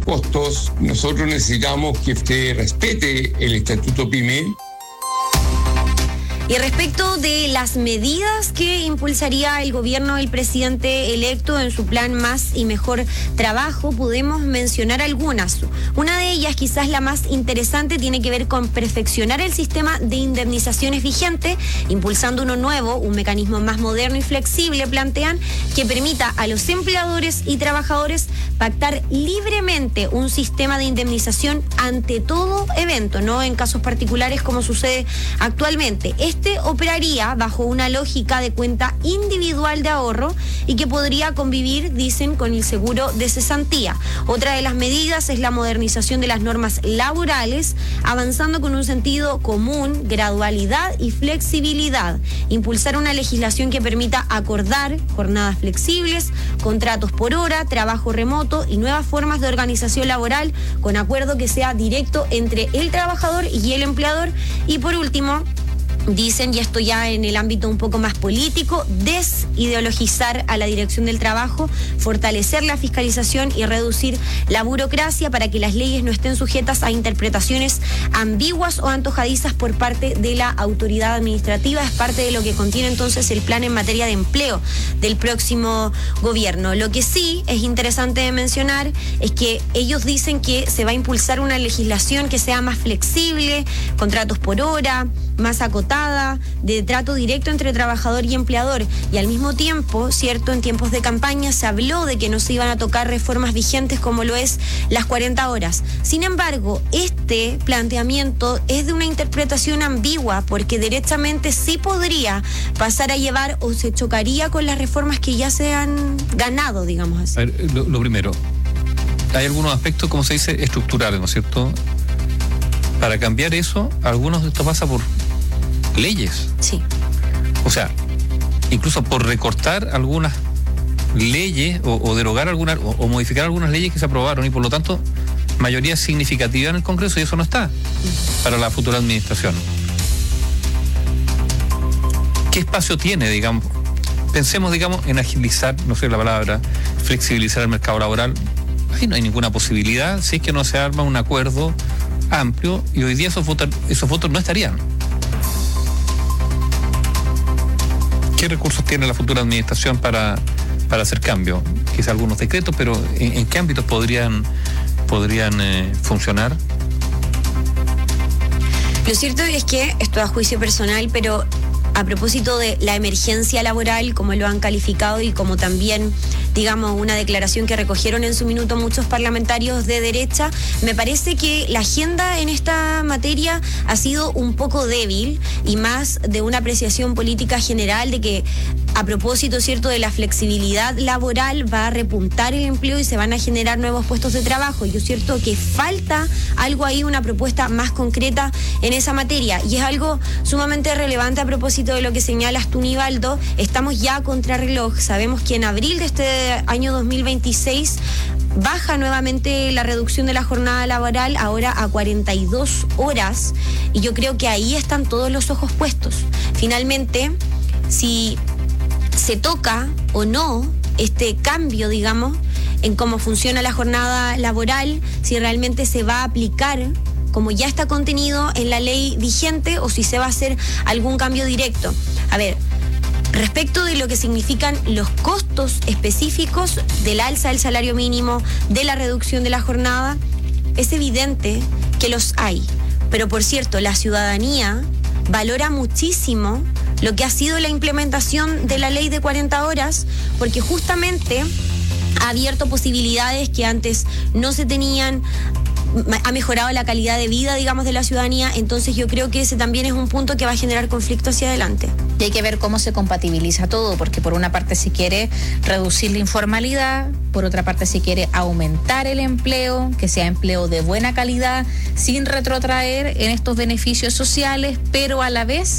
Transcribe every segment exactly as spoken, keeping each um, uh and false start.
costos, nosotros necesitamos que se respete el Estatuto PYME. Y respecto de las medidas que impulsaría el gobierno del presidente electo en su plan Más y Mejor Trabajo, podemos mencionar algunas. Una de ellas, quizás la más interesante, tiene que ver con perfeccionar el sistema de indemnizaciones vigente, impulsando uno nuevo, un mecanismo más moderno y flexible, plantean, que permita a los empleadores y trabajadores pactar libremente un sistema de indemnización ante todo evento, no en casos particulares como sucede actualmente. Este operaría bajo una lógica de cuenta individual de ahorro y que podría convivir, dicen, con el seguro de cesantía. Otra de las medidas es la modernización de las normas laborales, avanzando con un sentido común, gradualidad y flexibilidad. Impulsar una legislación que permita acordar jornadas flexibles, contratos por hora, trabajo remoto y nuevas formas de organización laboral con acuerdo que sea directo entre el trabajador y el empleador. Y por último, dicen, y esto ya en el ámbito un poco más político, desideologizar a la dirección del trabajo, fortalecer la fiscalización y reducir la burocracia para que las leyes no estén sujetas a interpretaciones ambiguas o antojadizas por parte de la autoridad administrativa. Es parte de lo que contiene entonces el plan en materia de empleo del próximo gobierno. Lo que sí es interesante de mencionar es que ellos dicen que se va a impulsar una legislación que sea más flexible, contratos por hora, más acotada, de trato directo entre trabajador y empleador, y al mismo tiempo, cierto, en tiempos de campaña se habló de que no se iban a tocar reformas vigentes como lo es las cuarenta horas. Sin embargo, este planteamiento es de una interpretación ambigua, porque derechamente sí podría pasar a llevar o se chocaría con las reformas que ya se han ganado, digamos así. A ver, lo, lo primero, hay algunos aspectos, como se dice, estructurales, ¿no es cierto? Para cambiar eso, algunos de esto pasa por leyes. Sí. O sea, incluso por recortar algunas leyes o, o derogar algunas o, o modificar algunas leyes que se aprobaron y por lo tanto mayoría significativa en el Congreso, y eso no está para la futura administración. ¿Qué espacio tiene, digamos? Pensemos, digamos, en agilizar, no sé la palabra, flexibilizar el mercado laboral. Ahí no hay ninguna posibilidad si es que no se arma un acuerdo amplio, y hoy día esos votos, esos votos no estarían. ¿Qué recursos tiene la futura administración para, para hacer cambio? Quizá algunos decretos, pero ¿en, en qué ámbitos podrían, podrían eh, funcionar? Lo cierto es que, esto a juicio personal, pero a propósito de la emergencia laboral, como lo han calificado, y como también, digamos, una declaración que recogieron en su minuto muchos parlamentarios de derecha, me parece que la agenda en esta materia ha sido un poco débil y más de una apreciación política general de que, a propósito, cierto, de la flexibilidad laboral, va a repuntar el empleo y se van a generar nuevos puestos de trabajo. Yo cierto que falta algo ahí, una propuesta más concreta en esa materia, y es algo sumamente relevante a propósito de lo que señalas tú, Nivaldo. Estamos ya a contrarreloj. Sabemos que en abril de este año dos mil veintiséis baja nuevamente la reducción de la jornada laboral, ahora a cuarenta y dos horas, y yo creo que ahí están todos los ojos puestos. Finalmente, si se toca o no este cambio, digamos, en cómo funciona la jornada laboral, si realmente se va a aplicar como ya está contenido en la ley vigente o si se va a hacer algún cambio directo. A ver, respecto de lo que significan los costos específicos del alza del salario mínimo, de la reducción de la jornada, es evidente que los hay. Pero por cierto, la ciudadanía valora muchísimo lo que ha sido la implementación de la ley de cuarenta horas, porque justamente ha abierto posibilidades que antes no se tenían, ha mejorado la calidad de vida, digamos, de la ciudadanía. Entonces yo creo que ese también es un punto que va a generar conflicto hacia adelante. Y hay que ver cómo se compatibiliza todo, porque por una parte se quiere reducir la informalidad, por otra parte se quiere aumentar el empleo, que sea empleo de buena calidad, sin retrotraer en estos beneficios sociales, pero a la vez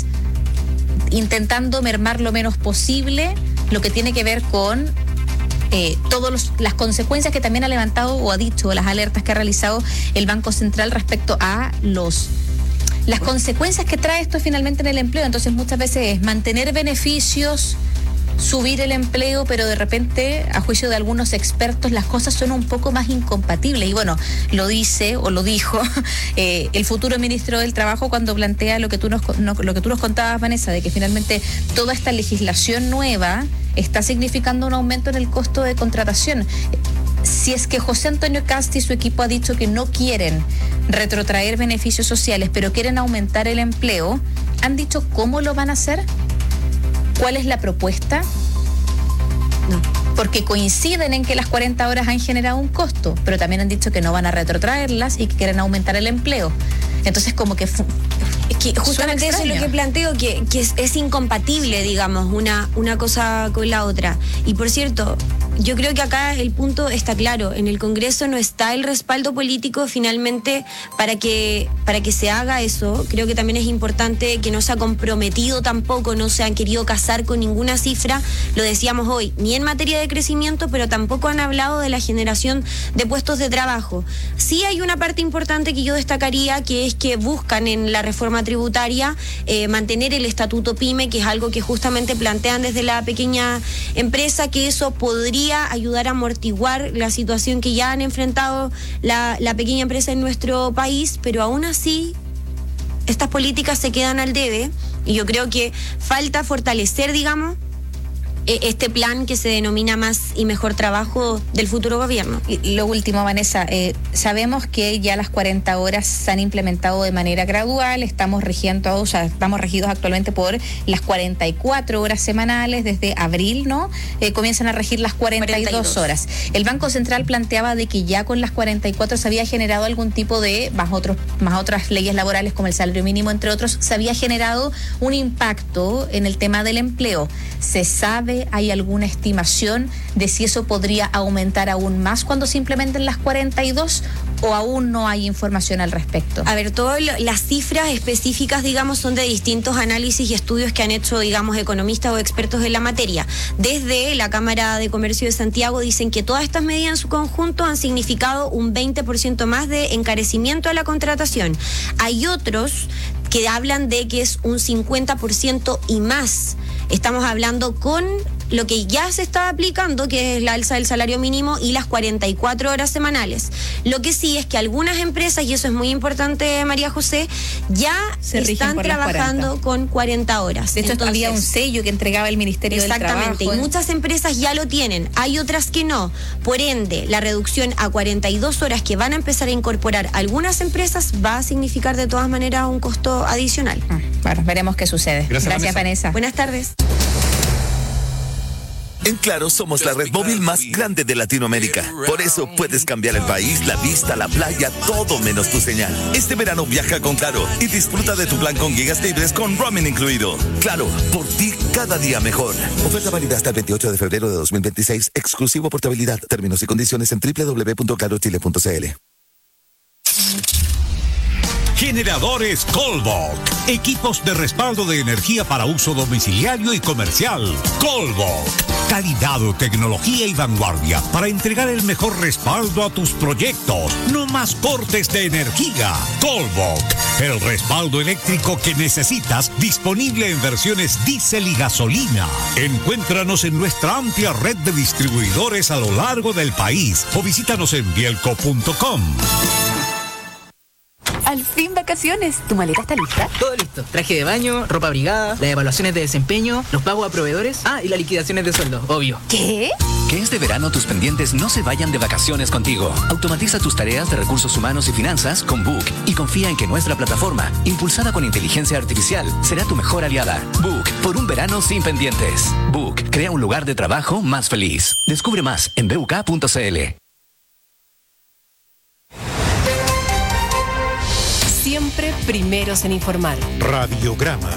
intentando mermar lo menos posible lo que tiene que ver con Eh, todas las consecuencias que también ha levantado o ha dicho, las alertas que ha realizado el Banco Central respecto a los las consecuencias que trae esto finalmente en el empleo. Entonces muchas veces es mantener beneficios subir el empleo, pero de repente, a juicio de algunos expertos, las cosas son un poco más incompatibles. Y bueno, lo dice o lo dijo eh, el futuro ministro del Trabajo cuando plantea lo que tú nos, no, lo que tú nos contabas, Vanessa, de que finalmente toda esta legislación nueva está significando un aumento en el costo de contratación. Si es que José Antonio Kast y su equipo ha dicho que no quieren retrotraer beneficios sociales, pero quieren aumentar el empleo, ¿han dicho cómo lo van a hacer? ¿Cuál es la propuesta? No. Porque coinciden en que las cuarenta horas han generado un costo, pero también han dicho que no van a retrotraerlas y que quieren aumentar el empleo. Entonces, como que... Fu- es que justamente eso es lo que planteo, que, que es, es incompatible, digamos, una, una cosa con la otra. Y por cierto, yo creo que acá el punto está claro. En el Congreso no está el respaldo político finalmente para que, para que se haga eso. Creo que también es importante que no se ha comprometido tampoco, no se han querido casar con ninguna cifra. Lo decíamos hoy, ni en materia de crecimiento, pero tampoco han hablado de la generación de puestos de trabajo. Sí hay una parte importante que yo destacaría, que es que buscan en la reforma tributaria eh, mantener el estatuto PYME, que es algo que justamente plantean desde la pequeña empresa, que eso podría ayudar a amortiguar la situación que ya han enfrentado la, la pequeña empresa en nuestro país, pero aún así estas políticas se quedan al debe y yo creo que falta fortalecer, digamos, este plan que se denomina Más y Mejor Trabajo del futuro gobierno. Y lo último, Vanessa, eh, sabemos que ya las cuarenta horas se han implementado de manera gradual, estamos regiendo, o sea, estamos regidos actualmente por las cuarenta y cuatro horas semanales, desde abril, ¿no? Eh, comienzan a regir las cuarenta y dos horas. El Banco Central planteaba de que ya con las cuarenta y cuatro se había generado algún tipo de, más otros, más otras leyes laborales como el salario mínimo, entre otros, se había generado un impacto en el tema del empleo. ¿Se sabe? ¿Hay alguna estimación de si eso podría aumentar aún más cuando se implementen las cuarenta y dos o aún no hay información al respecto? A ver, todas las cifras específicas, digamos, son de distintos análisis y estudios que han hecho, digamos, economistas o expertos en la materia. Desde la Cámara de Comercio de Santiago dicen que todas estas medidas en su conjunto han significado un veinte por ciento más de encarecimiento a la contratación. Hay otros que hablan de que es un cincuenta por ciento y más. Estamos hablando con lo que ya se está aplicando, que es la alza del salario mínimo y las cuarenta y cuatro horas semanales. Lo que sí es que algunas empresas, y eso es muy importante, María José, ya se están trabajando con cuarenta horas. De hecho, entonces, había un sello que entregaba el Ministerio del Trabajo. Exactamente, y muchas empresas ya lo tienen, hay otras que no. Por ende, la reducción a cuarenta y dos horas que van a empezar a incorporar algunas empresas va a significar de todas maneras un costo adicional. Ah, bueno, veremos qué sucede. Gracias, Gracias, Vanessa. Vanessa. Buenas tardes. En Claro somos la red móvil más grande de Latinoamérica. Por eso puedes cambiar el país, la vista, la playa, todo menos tu señal. Este verano viaja con Claro y disfruta de tu plan con gigas libres con roaming incluido. Claro, por ti cada día mejor. Oferta válida hasta el veintiocho de febrero de dos mil veintiséis. Exclusivo portabilidad. Términos y condiciones en doble u doble u doble u punto claro chile punto c l. Generadores Colbok. Equipos de respaldo de energía para uso domiciliario y comercial. Colbok. Calidad, tecnología y vanguardia para entregar el mejor respaldo a tus proyectos. No más cortes de energía. Colbok. El respaldo eléctrico que necesitas, disponible en versiones diésel y gasolina. Encuéntranos en nuestra amplia red de distribuidores a lo largo del país o visítanos en bielco punto com. Al fin vacaciones. ¿Tu maleta está lista? Todo listo. Traje de baño, ropa abrigada, las evaluaciones de desempeño, los pagos a proveedores, ah, y las liquidaciones de sueldo, obvio. ¿Qué? Que este verano tus pendientes no se vayan de vacaciones contigo. Automatiza tus tareas de recursos humanos y finanzas con Book y confía en que nuestra plataforma, impulsada con inteligencia artificial, será tu mejor aliada. Book, por un verano sin pendientes. Book, crea un lugar de trabajo más feliz. Descubre más en b u k punto c l. Siempre primeros en informar. Radiograma.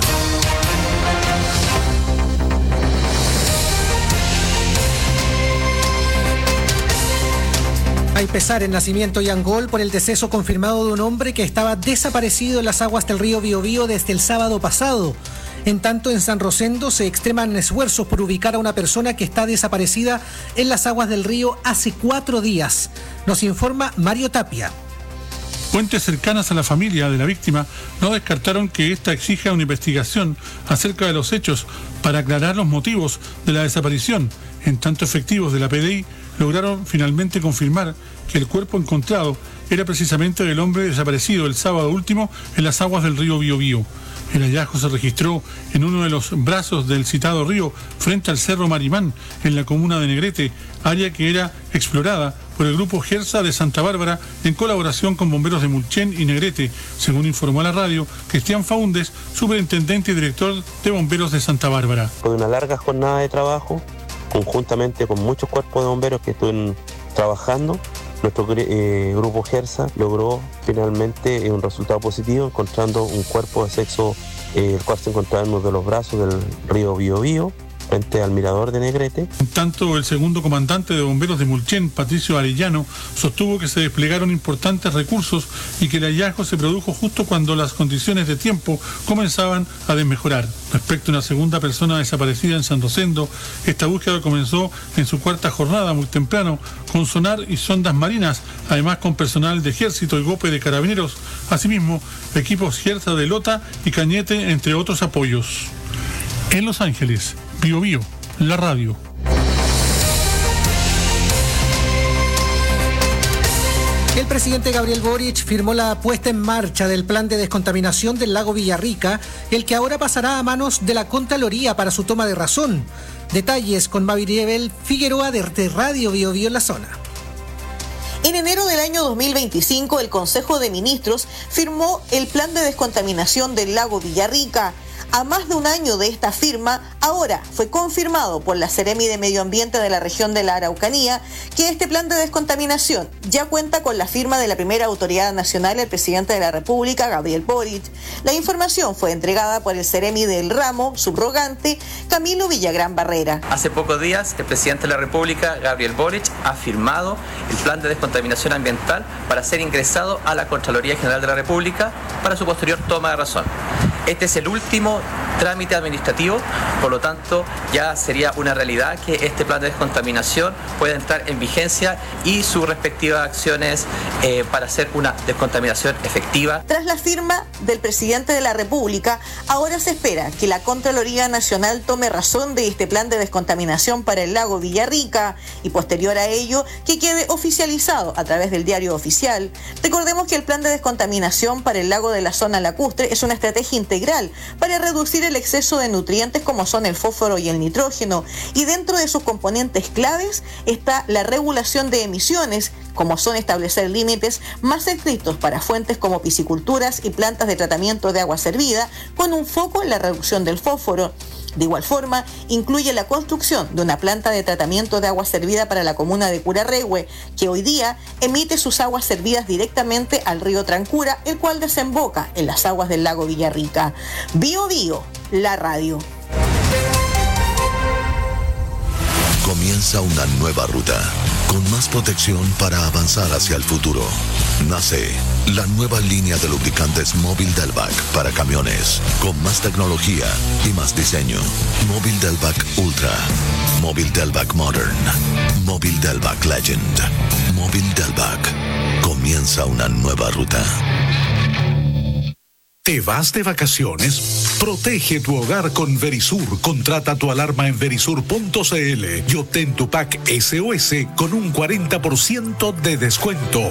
Hay pesar en Nacimiento y Angol por el deceso confirmado de un hombre que estaba desaparecido en las aguas del río Biobío desde el sábado pasado. En tanto, en San Rosendo se extreman esfuerzos por ubicar a una persona que está desaparecida en las aguas del río hace cuatro días. Nos informa Mario Tapia. Fuentes cercanas a la familia de la víctima no descartaron que ésta exija una investigación acerca de los hechos para aclarar los motivos de la desaparición. En tanto, efectivos de la P D I lograron finalmente confirmar que el cuerpo encontrado era precisamente del hombre desaparecido el sábado último en las aguas del río Biobío. El hallazgo se registró en uno de los brazos del citado río frente al Cerro Marimán, en la comuna de Negrete, área que era explorada por el grupo Gersa de Santa Bárbara en colaboración con bomberos de Mulchen y Negrete, según informó a la radio Cristian Faúndez, superintendente y director de bomberos de Santa Bárbara. Fue una larga jornada de trabajo, conjuntamente con muchos cuerpos de bomberos que estuvieron trabajando. Nuestro eh, grupo Gersa logró finalmente eh, un resultado positivo, encontrando un cuerpo de sexo, eh, el cual se encontraba en uno de los brazos del río Biobío, frente al mirador de Negrete. En tanto, el segundo comandante de bomberos de Mulchen, Patricio Arellano, sostuvo que se desplegaron importantes recursos y que el hallazgo se produjo justo cuando las condiciones de tiempo comenzaban a desmejorar. Respecto a una segunda persona desaparecida en San Rosendo, esta búsqueda comenzó en su cuarta jornada muy temprano, con sonar y sondas marinas, además con personal de Ejército y Gope de Carabineros, asimismo equipos Gersa de Lota y Cañete, entre otros apoyos. En Los Ángeles, Bio Bio, la radio. El presidente Gabriel Boric firmó la puesta en marcha del plan de descontaminación del lago Villarrica, el que ahora pasará a manos de la Contraloría para su toma de razón. Detalles con Maviriebel Figueroa de Radio Bio Bio en la zona. En enero del año dos mil veinticinco, el Consejo de Ministros firmó el plan de descontaminación del lago Villarrica. A más de un año de esta firma, ahora fue confirmado por la Seremi de Medio Ambiente de la región de la Araucanía que este plan de descontaminación ya cuenta con la firma de la primera autoridad nacional, el presidente de la República, Gabriel Boric. La información fue entregada por el Seremi del ramo subrogante, Camilo Villagrán Barrera. Hace pocos días, el presidente de la República, Gabriel Boric, ha firmado el plan de descontaminación ambiental para ser ingresado a la Contraloría General de la República para su posterior toma de razón. Este es el último trámite administrativo, por lo tanto ya sería una realidad que este plan de descontaminación pueda entrar en vigencia y sus respectivas acciones eh, para hacer una descontaminación efectiva. Tras la firma del presidente de la República, ahora se espera que la Contraloría Nacional tome razón de este plan de descontaminación para el lago Villarrica y posterior a ello que quede oficializado a través del diario oficial. Recordemos que el plan de descontaminación para el lago de la zona lacustre es una estrategia integral para reducir el exceso de nutrientes como son el fósforo y el nitrógeno, y dentro de sus componentes claves está la regulación de emisiones, como son establecer límites más estrictos para fuentes como pisciculturas y plantas de tratamiento de agua servida, con un foco en la reducción del fósforo. De igual forma, incluye la construcción de una planta de tratamiento de agua servida para la comuna de Curarrehue, que hoy día emite sus aguas servidas directamente al río Trancura, el cual desemboca en las aguas del lago Villarrica. Bio Bio, la radio. Comienza una nueva ruta, con más protección para avanzar hacia el futuro. Nace la nueva línea de lubricantes Móvil Delvac para camiones, con más tecnología y más diseño. Móvil Delvac Ultra, Móvil Delvac Modern, Móvil Delvac Legend, Móvil Delvac. Comienza una nueva ruta. ¿Te vas de vacaciones? Protege tu hogar con Verisur. Contrata tu alarma en verisur punto c l y obtén tu pack S O S con un cuarenta por ciento de descuento.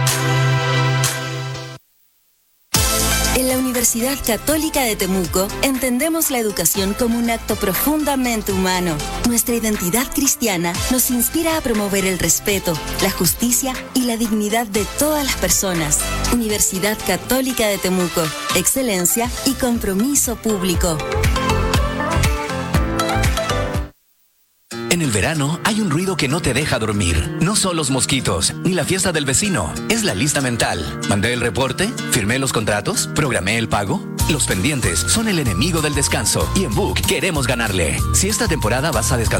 En la Universidad Católica de Temuco entendemos la educación como un acto profundamente humano. Nuestra identidad cristiana nos inspira a promover el respeto, la justicia y la dignidad de todas las personas. Universidad Católica de Temuco, excelencia y compromiso público. En el verano hay un ruido que no te deja dormir. No son los mosquitos, ni la fiesta del vecino. Es la lista mental. ¿Mandé el reporte? ¿Firmé los contratos? ¿Programé el pago? Los pendientes son el enemigo del descanso y en Book queremos ganarle. Si esta temporada vas a descansar